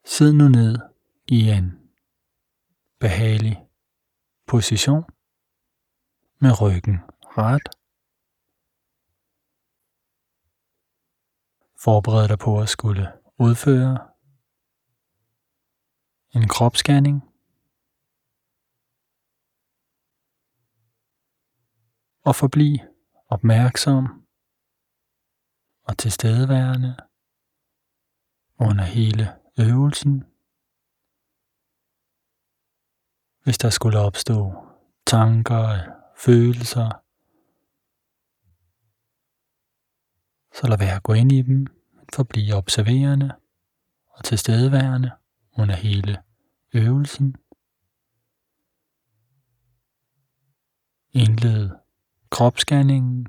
Sid nu ned i en behagelig position med ryggen ret. Forbered dig på at skulle udføre en kropsscanning. Og forbliv opmærksom og tilstedeværende under hele øvelsen. Hvis der skulle opstå tanker eller følelser, så lad være at gå ind i dem, men forbliv observerende og tilstedeværende under hele øvelsen. Indled kropsscanningen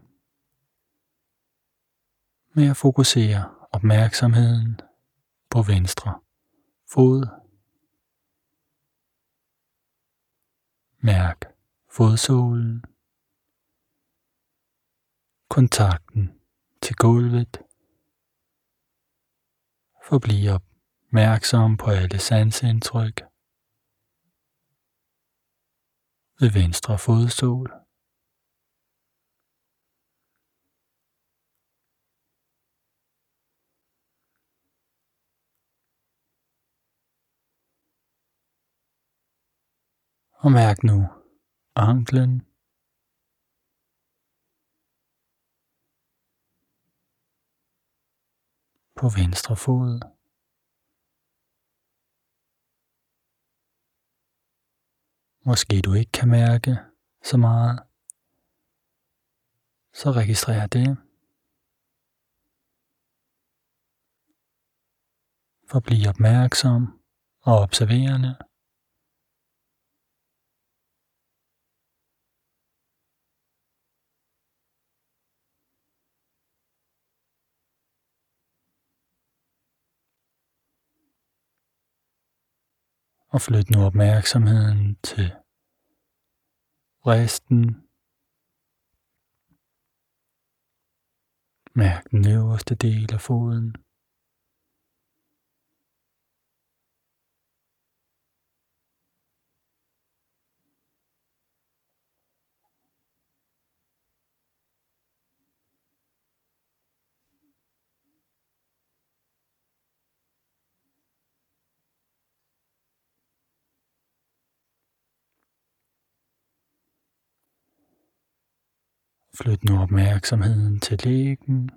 med at fokusere opmærksomheden på venstre fod. Mærk fodsålen, kontakten til gulvet. Forbliv opmærksom på alle sanseindtryk ved venstre fodsål. Og mærk nu anklen, på venstre fod. Måske du ikke kan mærke så meget, så registrer det. Forbliv opmærksom og observerende. Og flyt nu opmærksomheden til resten. Mærk den øverste del af foden. Flyt nu opmærksomheden til læggen.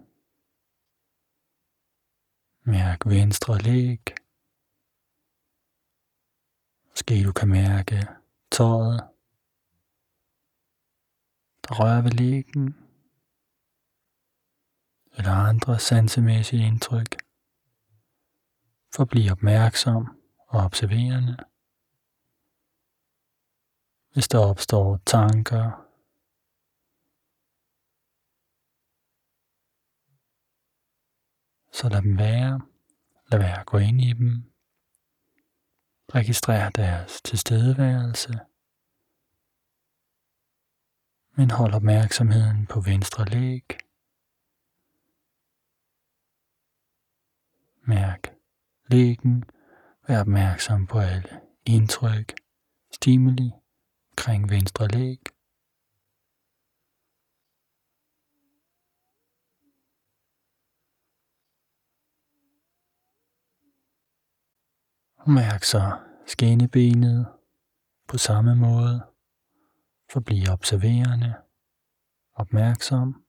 Mærk venstre læg. Måske du kan mærke tøjet, der rører ved læggen, eller andre sansemæssige indtryk. Forbliv opmærksom og observerende. Hvis der opstår tanker, så lad dem være. Lad være at gå ind i dem. Registrer deres tilstedeværelse. Men hold opmærksomheden på venstre læg. Mærk læggen. Vær opmærksom på alle indtryk, stimuli omkring venstre læg. Og mærk så skinnebenet på samme måde. Forbliv observerende, opmærksom.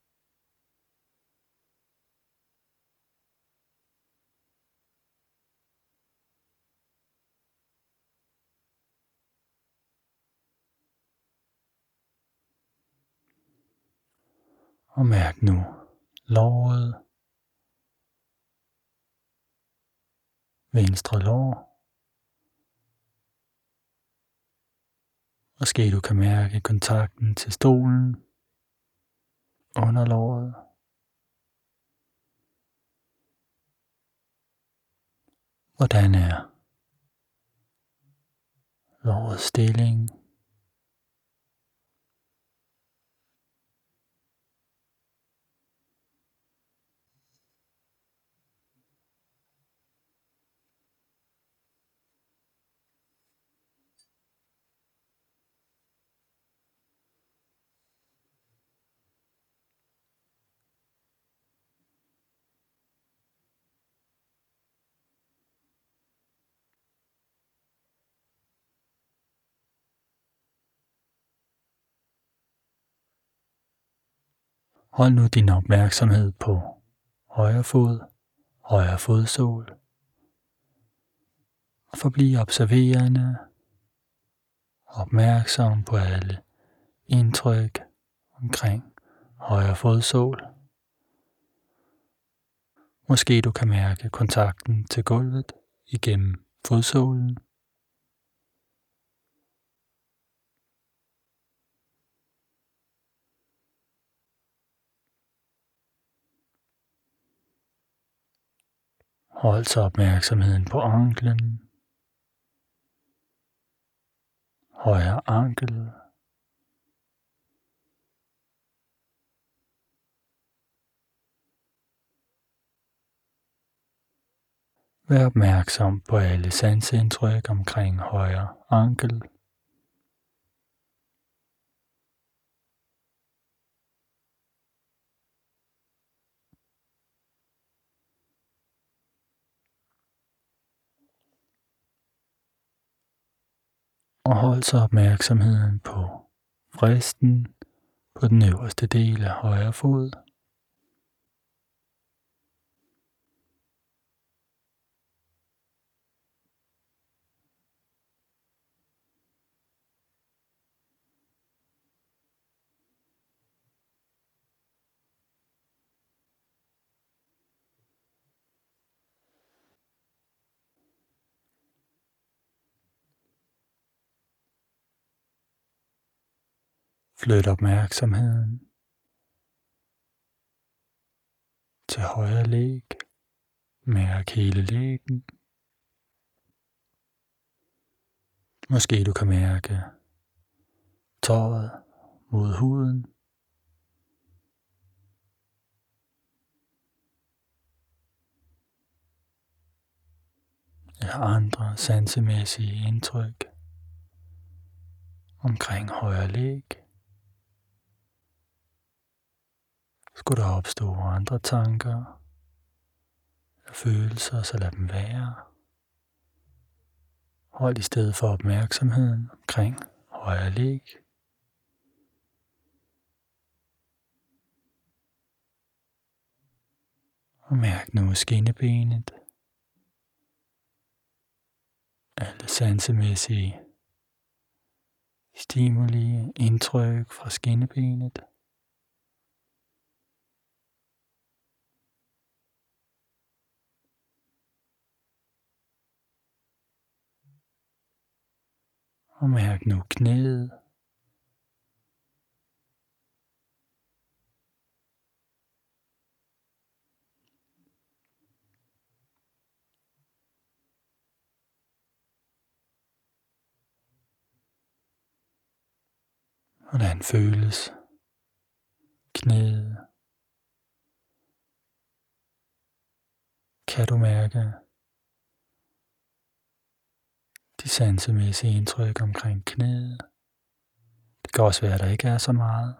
Og mærk nu låret, venstre lår. Måske du kan mærke kontakten til stolen, under låret. Hvordan er lårets stilling? Hold nu din opmærksomhed på højre fod, højre fodsål, og forbliv observerende, opmærksom på alle indtryk omkring højre fodsål. Måske du kan mærke kontakten til gulvet igennem fodsålen. Hold så opmærksomheden på anklen, højre ankel, vær opmærksom på alle sanseindtryk omkring højre ankel. Og hold så opmærksomheden på vristen på den øverste del af højre fod. Flyt opmærksomheden til højre læg. Mærk hele lægen. Måske du kan mærke tåret mod huden. Eller andre sansemæssige indtryk omkring højre læg. Skulle der opstå andre tanker eller følelser, så lad dem være. Hold i stedet for opmærksomheden omkring højre læg. Og mærk nu skinnebenet. Alle sansemæssige stimuli, indtryk fra skinnebenet. Og mærk nu knæet. Hvordan føles knæet? Kan du mærke de sansemæssige indtryk omkring knæet? Det kan også være, at der ikke er så meget.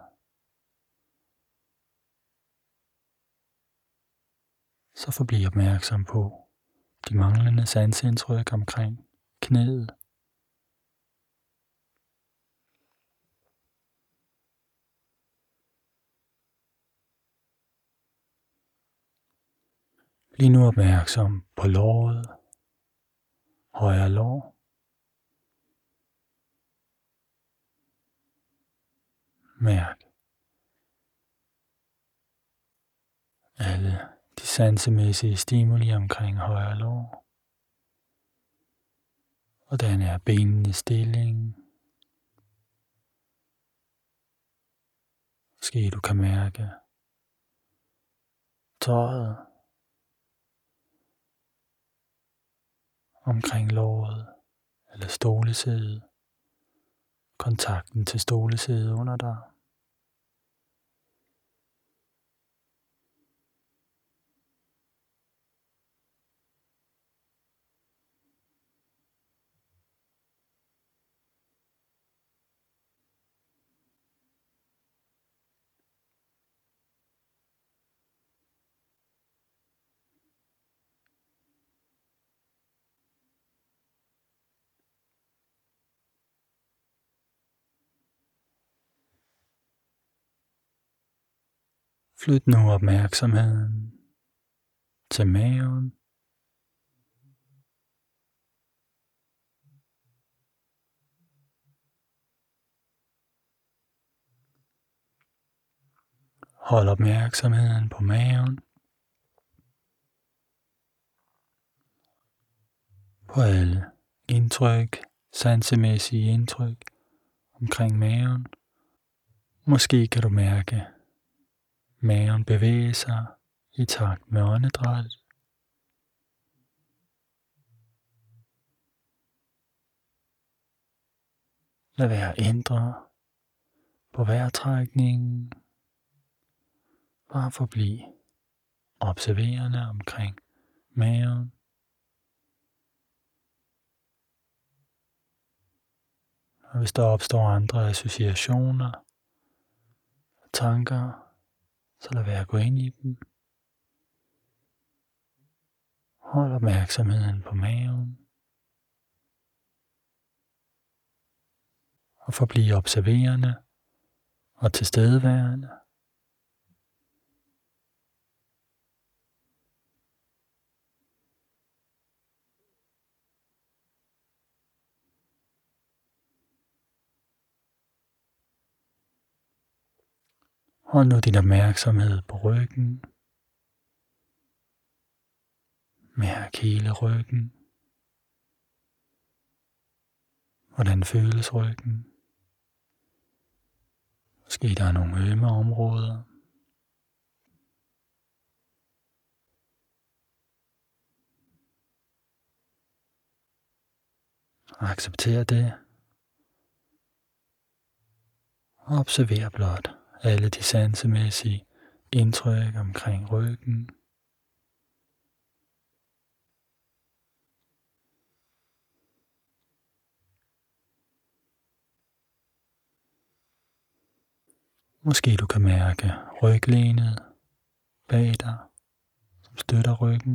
Så forbliv opmærksom på de manglende sanseindtryk omkring knæet. Bliv nu opmærksom på låret, højre lår. Mærk alle de sansemæssige stimuli omkring højre lår. Hvordan er benenes stilling? Måske du kan mærke tøjet omkring låret eller stolesædet. Kontakten til stolesædet under dig. Flyt nu opmærksomheden til maven. Hold opmærksomheden på maven, på alle indtryk, sansemæssige indtryk omkring maven. Måske kan du mærke maven bevæge sig i takt med åndedrættet. Lad være at ændre på vejrtrækningen. Bare forbliv observerende omkring maven. Og hvis der opstår andre associationer og tanker, så lad være at gå ind i dem. Hold opmærksomheden på maven. Og forbliv observerende og tilstedeværende. Hold nu din opmærksomhed på ryggen. Mærk hele ryggen. Hvordan føles ryggen? Måske der er nogle ømme områder. Accepter det. Og observer blot alle de sansemæssige indtryk omkring ryggen. Måske du kan mærke ryglænet bag dig, som støtter ryggen.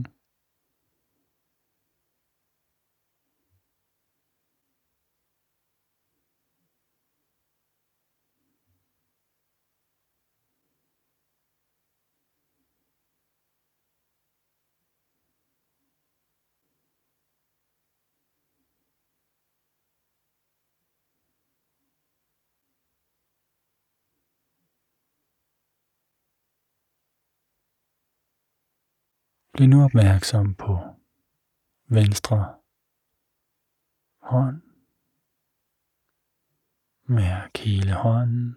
Bliv nu opmærksom på venstre hånd. Mærk hele hånden.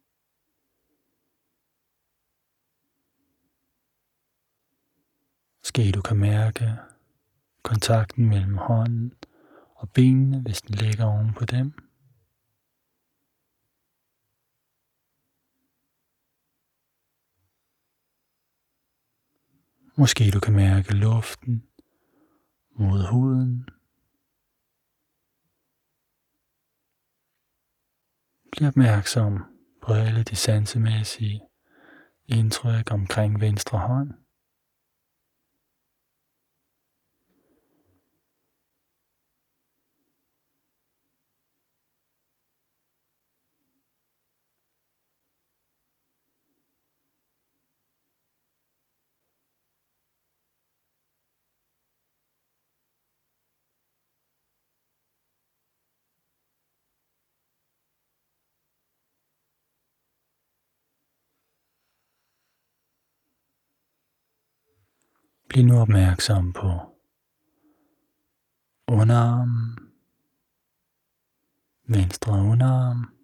Måske du kan mærke kontakten mellem hånden og benene, hvis den ligger oven på dem. Måske du kan mærke luften mod huden. Bliv opmærksom på alle de sansemæssige indtryk omkring venstre hånd. Bliv nu opmærksom på underarmen, venstre underarm.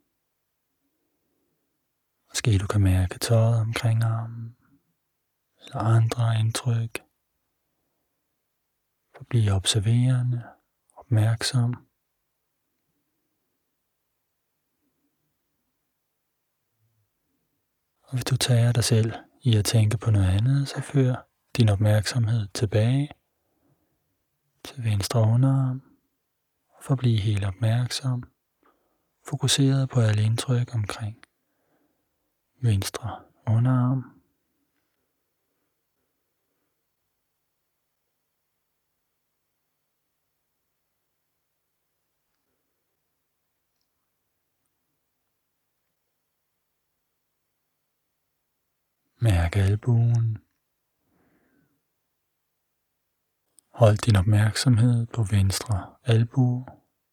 Måske du kan mærke tøjet omkring armen, eller andre indtryk. Forbliv observerende, opmærksom. Og hvis du tager dig selv i at tænke på noget andet, så før din opmærksomhed tilbage til venstre underarm. Forbliv helt opmærksom, fokuseret på alle indtryk omkring venstre underarm. Mærk albuen. Hold din opmærksomhed på venstre albue.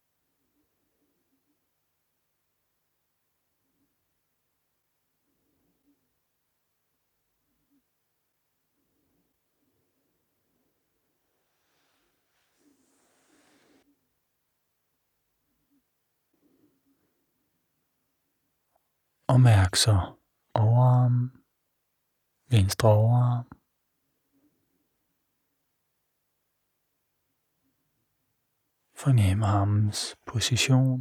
Og mærk så overarmen, venstre overarm. Fornem armens position.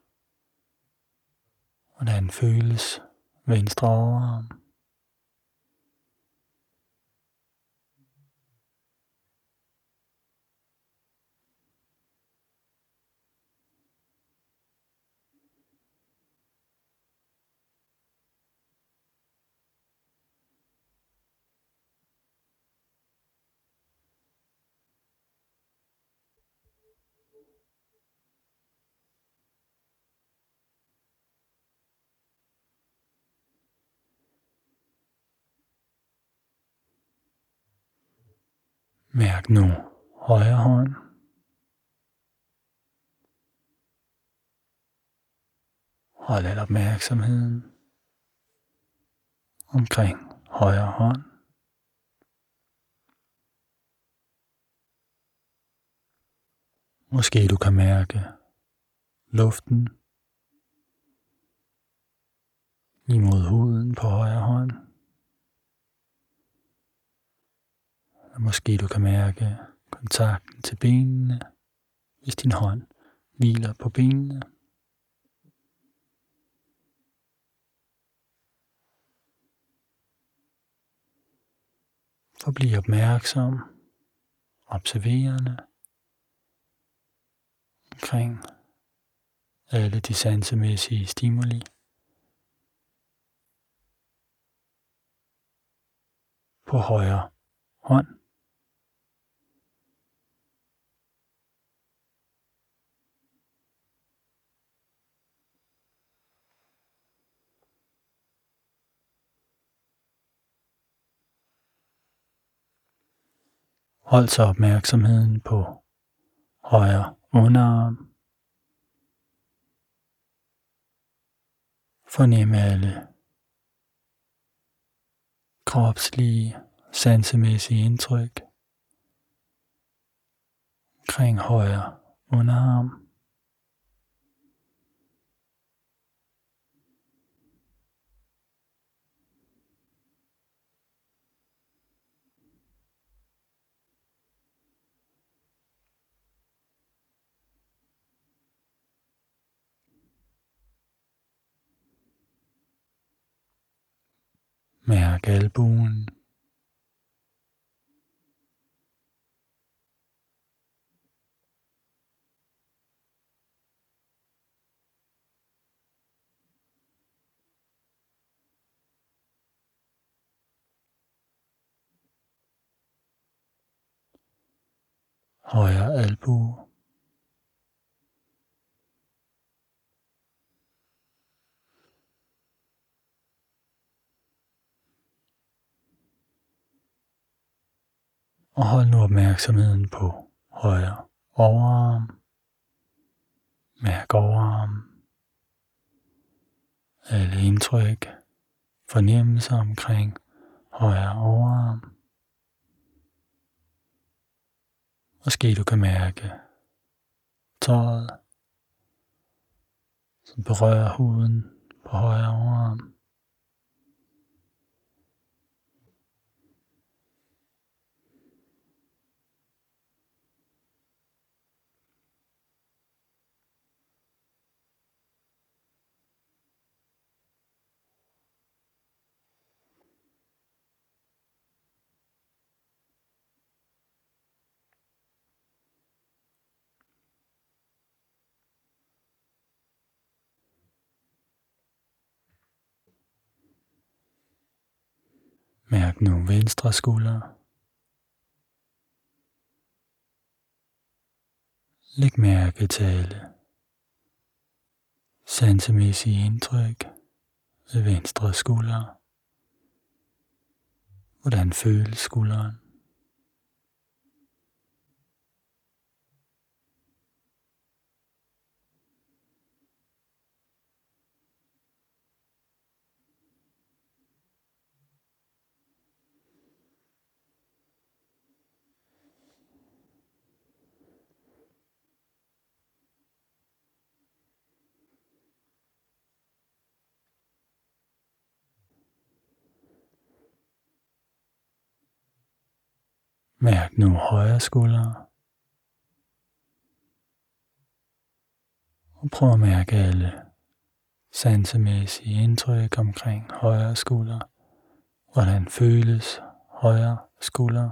Hvordan føles venstre overarm? Mærk nu højre hånd. Hold al opmærksomheden omkring højre hånd. Måske du kan mærke luften imod huden på højre hånd. Og måske du kan mærke kontakten til benene, hvis din hånd hviler på benene. Forbliv opmærksom, observerende omkring alle de sansemæssige stimuli på højre hånd. Hold så opmærksomheden på højre underarm. Fornem alle kropslige, sansemæssige indtryk omkring højre underarm. Mærk albuen. Højre albue. Og hold nu opmærksomheden på højre overarm. Mærk overarm. Alle indtryk, fornemmelser omkring højre overarm. Måske du kan mærke tøjet, som berører huden på højre overarm. Mærk nu venstre skulder. Læg mærke til alle sansemæssige indtryk ved venstre skulder. Hvordan føles skulderen? Mærk nu højre skulder, og prøv at mærke alle sansemæssige indtryk omkring højre skulder. Hvordan føles højre skulder?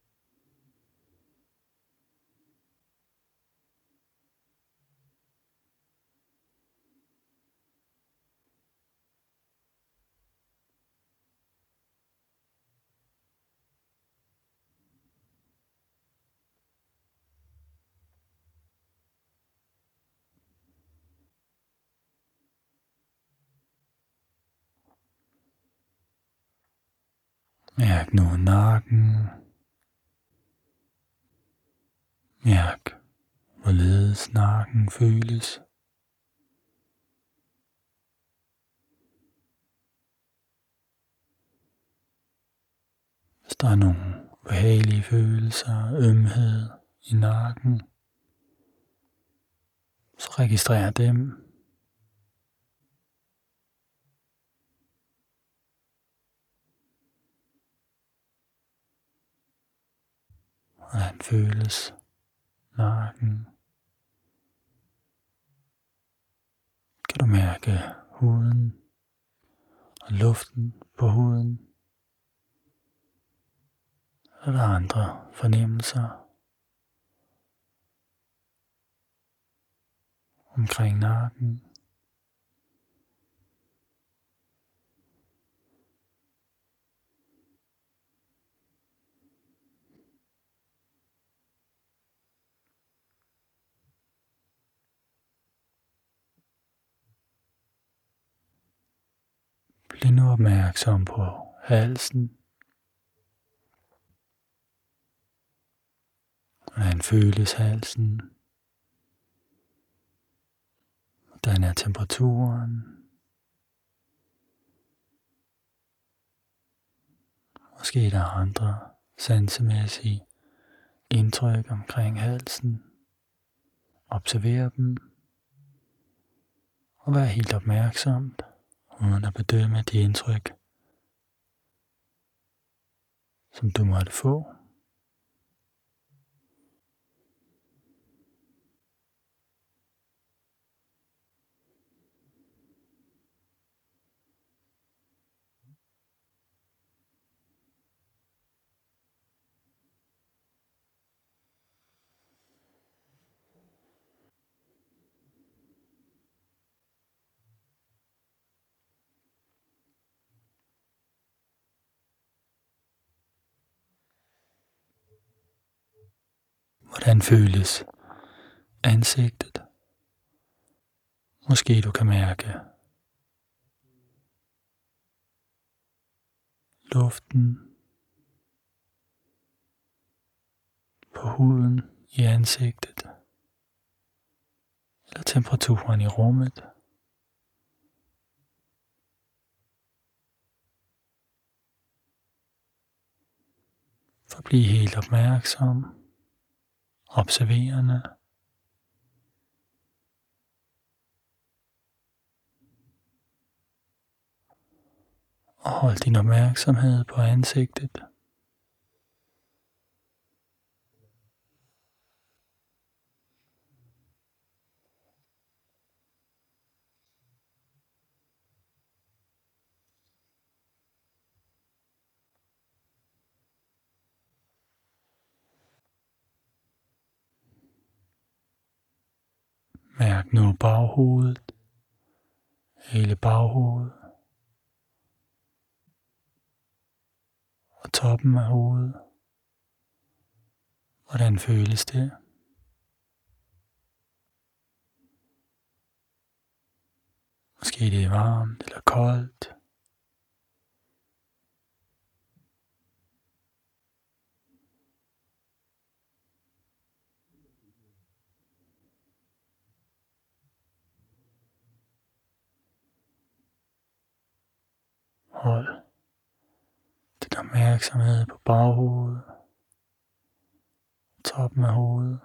Mærk nu nakken. Mærk, hvorledes nakken føles. Hvis der er nogle ubehagelige følelser, ømhed i nakken, så registrer dem. Hvordan føles nakken? Kan du mærke huden og luften på huden? Er der andre fornemmelser omkring nakken? Bliv nu opmærksom på halsen. Hvordan føles halsen? Hvordan er temperaturen? Måske er der andre sansemæssige indtryk omkring halsen. Observer dem og vær helt opmærksomt, uden at bedømme de indtryk, som du måtte få. Hvordan føles ansigtet? Måske du kan mærke luften på huden i ansigtet, eller temperaturen i rummet. Forbliv helt opmærksom, observerende. Og hold din opmærksomhed på ansigtet. Mærk nu baghovedet, hele baghovedet og toppen af hovedet. Hvordan føles det? Måske det er varmt eller koldt. opmærksomhed på baghovedet, toppen af hovedet.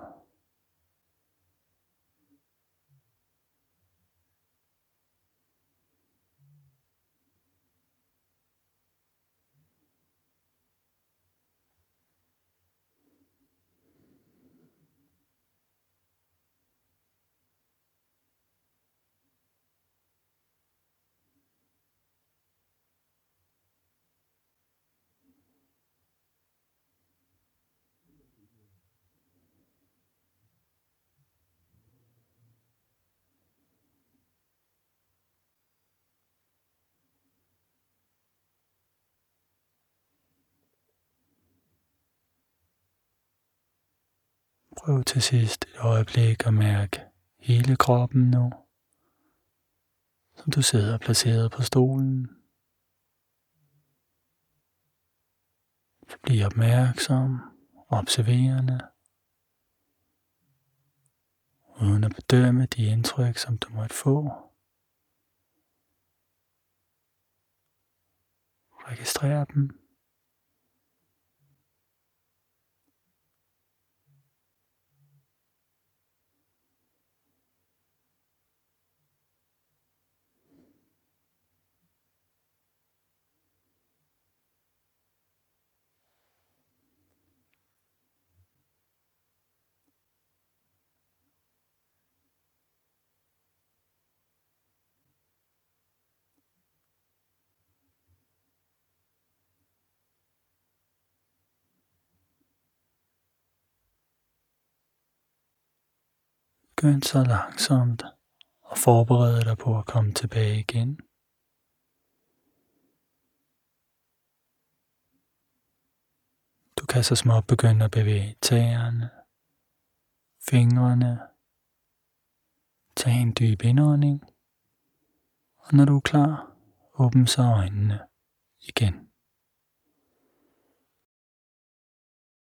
Prøv til sidst et øjeblik at mærke hele kroppen nu, som du sidder placeret på stolen. Bliv opmærksom, observerende, uden at bedømme de indtryk, som du måtte få. Registrer dem. Begynd så langsomt og forberede dig på at komme tilbage igen. Du kan så småt begynde at bevæge tæerne, fingrene. Tag en dyb indånding, og når du er klar, åbn så øjnene igen.